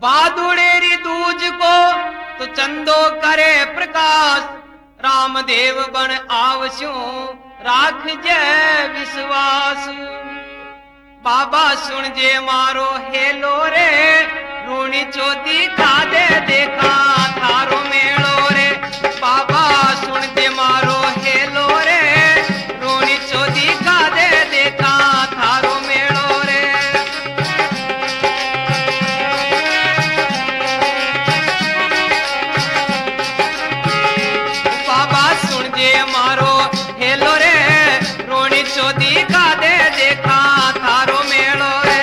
बादुड़ेरी दूज को तो चंदो करे प्रकाश, रामदेव बन आवस्यो राख जय विश्वास। बाबा सुन जे मारो हेलो रे, रूणी चोदी खा दे देखा थारो मेड़ो रे। बाबा सुन जे मारो हेलो रे, रूणी चोदी खा दे देखा थारो मेड़ो रे। बाबा सुन जे मारो हेलो रे, रूणी चोदी खा दे देखा थारो मेड़ो रे।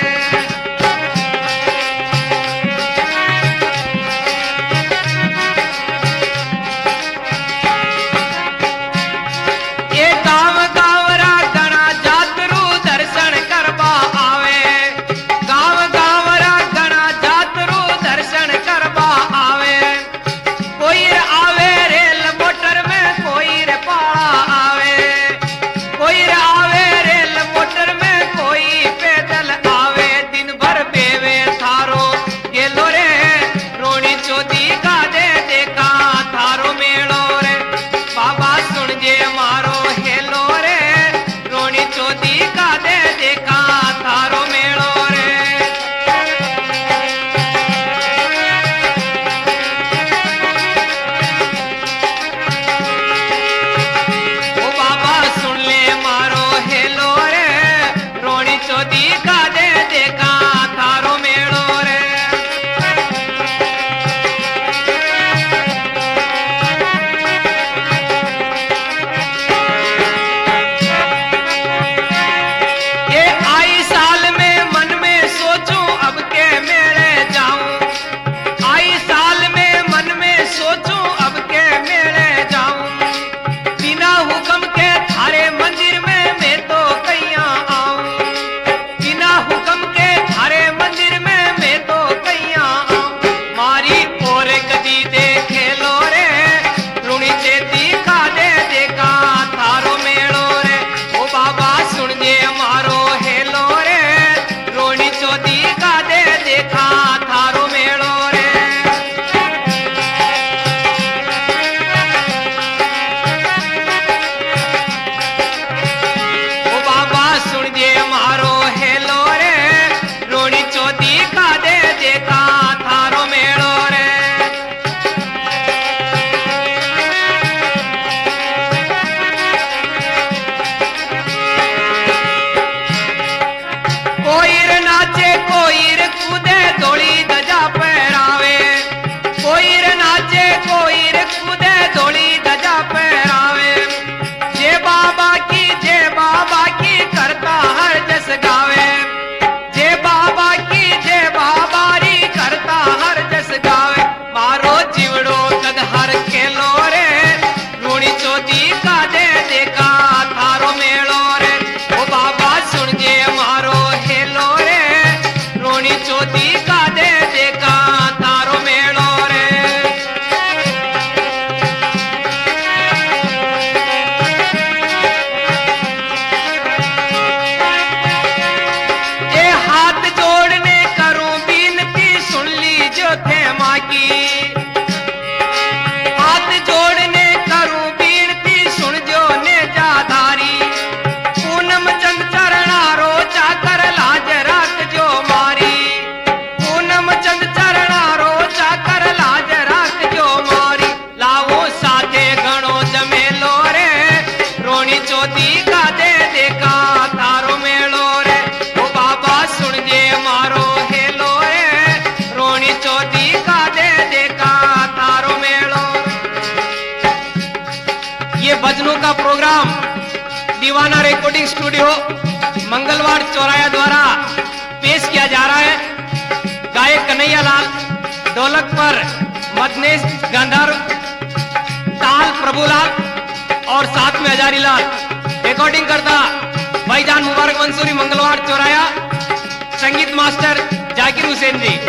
ये गाँव गाँवरा गणा जातरू दर्शन करवा आवे, गाँव गाँवरा गणा जातरू दर्शन करवा आवे। कोई आवे रेल मोटर में, कोई रे पाड़ा आवे, कोई आवे रेल मोटर में, कोई पैदल आवे। दिन भर बेवे थारो गेलो रे, रोणी चोदी का दे देखा थारो मेड़ो रे। बाबा सुन जे मारो हेलो रे, रोणी चोदी का दे देखा थारो मेड़ो रे। ओ बाबा सुन ले मारो हेलो रे, रोणी चोदी का दे देखा थारो मेड़ो रे। ये आई साल में मन में सोचूं अब के मेले जाऊं, आई साल में मन में सोचूं अब के मेले जाऊं। बिना हुक्म के थारे मंदिर में मैं तो कैया आऊं, बिना हुक्म के थारे मंदिर में मैं तो कैया आऊं। मारी और कदी देखे लो रे, रुणी चेती खा दे देखा थारो मेड़ो रे। ओ बाबा सुन जे मारो हेलो रे, रोणी चोदी का दे देखा थारो मेड़ो रे। ओ बाबा सुन जे मारो हेलो रे, रोणी चोदी का दे देखा थारो मेड़ो रे। कोई रे नाचे कोई रे कूदे धोली धजा पहरावे, कोई रे नाचे कोई रे कूदे धोली धजा पहरावे। जे बाबा की करता हर जस गावे, जे बाबा की जे बाबारी करता हर जस गावे। मारो जीवड़ो कद हर खेलो रे, रूणी चोदी का दे देखा थारो मेड़ो रे। ओ बाबा सुन जे मारो हेलो रे, रोणी चोदी का दे देखा थारो मेड़ो रे। ये हाथ जोड़ने करूं बीनती, सुन लीजिए थे माँ की। हाथ जोड़ने करूं बीनती, सुन जो ने जाधारी। पूनम चंद चरणारो चाकर लाज राख जो मारी, पूनम चंद चरणारो चाकर लाज राख जो मारी। लावो साथे घणो जमेलो रे, रोणी चोदी का दे देखा थारो मेड़ो रे। ओ बाबा सुन जे मारो हेलो रे, रोणी चोदी का दे देखा थारो मेड़ो। ये भजनों का प्रोग्राम दीवाना रिकॉर्डिंग स्टूडियो मंगलवार चौराया द्वारा पेश किया जा रहा है। गायक कन्हैया लाल, ढोलक पर मदनेश गंधर्व, ताल प्रभुलाल और साथ में हजारी लाल। रिकॉर्डिंग करता भाईजान मुबारक मंसूरी, मंगलवार चौराया। संगीत मास्टर जाकिर हुसैन जी।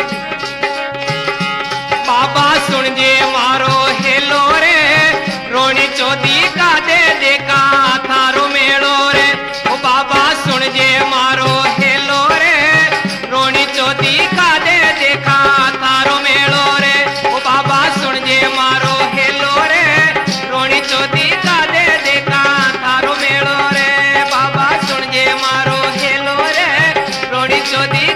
बाबा सुन जे मारो हेलो रे, रोणी चोदी का दे देखा थारो मेड़ो रे। ओ बाबा सुन जे मारो हेलो रे, रोणी चोदी का दे देखा थारो यशोदी